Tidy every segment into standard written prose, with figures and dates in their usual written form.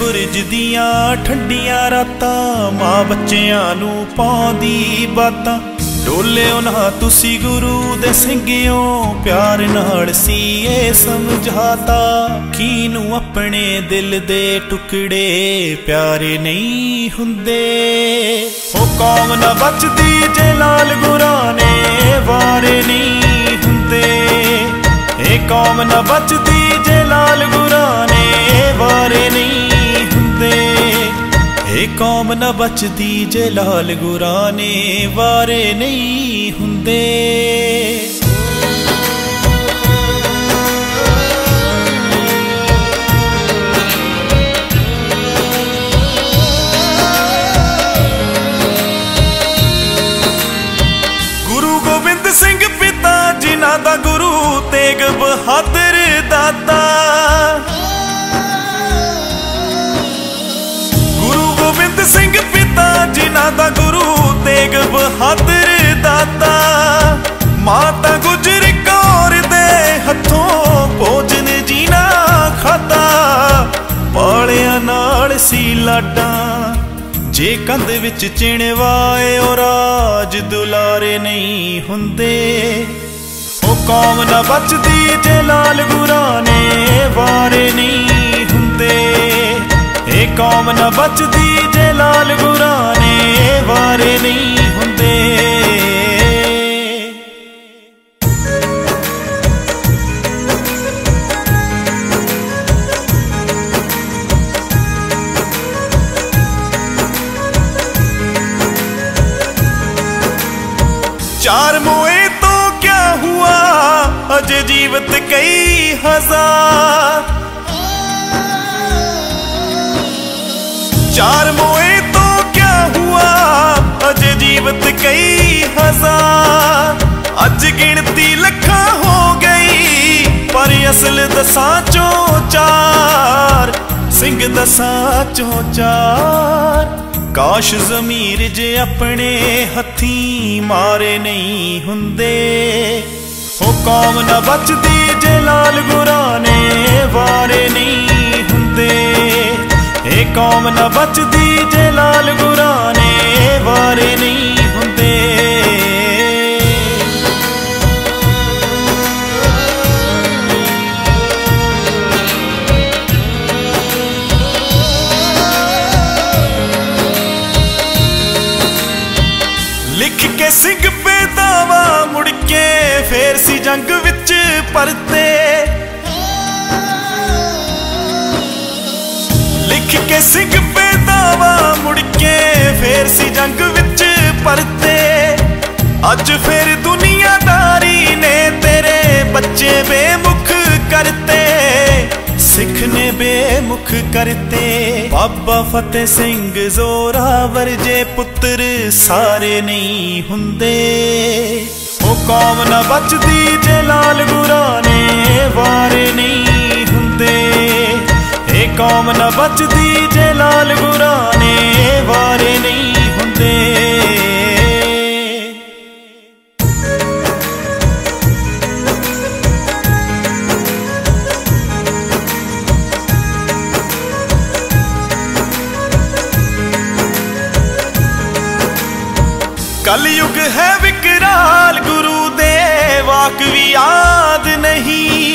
ਬੁਰਜ ਦੀਆਂ ਠੰਡੀਆਂ ਰਾਤਾਂ, ਮਾਂ ਬੱਚਿਆਂ ਨੂੰ ਪਾਉਂਦੀ ਬਾਤਾਂ। ਡੋਲਿਓ ਨਾ ਤੁਸੀਂ ਗੁਰੂ ਦੇ ਸਿੰਘਿਓ, ਪਿਆਰ ਨਾਲ ਸੀ ਇਹ ਸਮਝਾਤਾ। ਕਿਨੂੰ ਆਪਣੇ ਦਿਲ ਦੇ ਟੁਕੜੇ ਪਿਆਰੇ ਨਹੀਂ ਹੁੰਦੇ। ਉਹ ਕੌਮ ਨਾ ਬਚਦੀ ਜੇ ਲਾਲ ਗੁਰਾਂ ਨੇ ਵਾਰੇ ਨਹੀਂ ਹੁੰਦੇ। ਇਹ ਕੌਮ ਨਾ ਬਚਦੀ ਜੇ ਲਾਲ ਗੁਰਾਂ ਨੇ ਵਾਰੇ ਨਹੀਂ ਹੁੰਦੇ। ਇਹ ਕੌਮ ਨਾ ਬਚਦੀ ਜੇ ਲਾਲ ਗੁਰਾਂ ਨੇ ਵਾਰੇ ਨਹੀਂ ਹੁੰਦੇ। ਗੁਰੂ ਗੋਬਿੰਦ ਸਿੰਘ ਪਿਤਾ ਜਿਨ੍ਹਾਂ ਦਾ ਗੁਰੂ ਤੇਗ ਬਹਾਦਰ ਦਾਦਾ। ਗੋਬਿੰਦ ਸਿੰਘ ਪਿਤਾ ਜਿਨ੍ਹਾਂ ਦਾ ਗੁਰੂ ਤੇਗ ਬਹਾਦਰ ਦਾਤਾ। ਮਾਤਾ ਗੁਜਰ ਕੌਰ ਦੇ ਹੱਥੋਂ ਭੋਜਨ ਜੀਣਾ ਖਾਦਾ। ਪਾਲਿਆਂ ਨਾਲ ਸੀ ਲਾਡਾਂ ਜੇ ਕੰਧ ਵਿੱਚ ਚਿਣਵਾਏ, ਉਹ ਰਾਜ ਦੁਲਾਰੇ ਨਹੀਂ ਹੁੰਦੇ। ਉਹ ਕੌਮ ਨਾ ਬਚਦੀ ਜੇ ਲਾਲ ਗੁਰਾਂ ਨੇ ਵਾਰੇ ਨਹੀਂ ਹੁੰਦੇ। ਇਹ ਕੌਮ ਨਾ ਬਚਦੀ ਜੇ ਲਾਲ ਗੁਰਾਂ ਨੇ ਵਾਰੇ ਨਹੀਂ ਹੁੰਦੇ। चार मोए तो क्या हुआ, अजय जीवित कई हजार। चार मोए तो क्या हुआ, अजय जीवित कई हजार। अज गिनती लखा हो गई, पर असल दसां चों चार। सिंह दसां चों चार। काश ज़मीर जे अपने हथीं मारे नहीं हुंदे। ओ कौम ना बचदी जे लाल गुरां ने वारे नहीं हुंदे। ए कौम ना बचदी जे लाल गुरां ने वारे नहीं हुंदे। लिख के सिंह पे दावा मुड़ के फेर सी जंग विच परते। लिख के सिंह पे दावा मुड़ के फेर सी जंग विच परते। अज फिर दुनियादारी ने तेरे बच्चे बेमुख करते। सिख ने बेमुख करते। बाबा फतेह सिंह जोरावर जे पुत्र सारे नहीं हुंदे। ओ कौम ना बचदी जे लाल गुरां ने वारे नहीं हुंदे। ए कौम ना बचदी जे लाल गुरां ने वारे नहीं हुंदे। कलयुग है विकराल, गुरु दे वाक भी याद नहीं।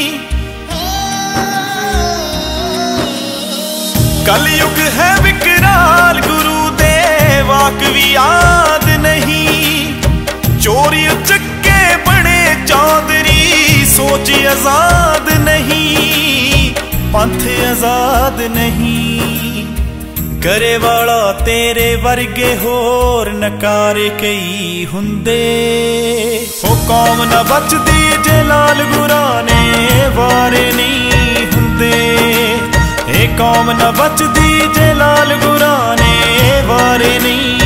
कलयुग है विकराल, गुरु दे वाक भी याद नहीं। चोरी चक्के बने चौधरी, सोच आजाद नहीं। पंथ आजाद नहीं। करे वाला तेरे वर्गे होर नकारे कई हुंदे। ओ कौम ना बचदी जे लाल गुरां ने वारे नहीं हुंदे। ए कौम ना बचदी जे लाल गुरां ने वारे नहीं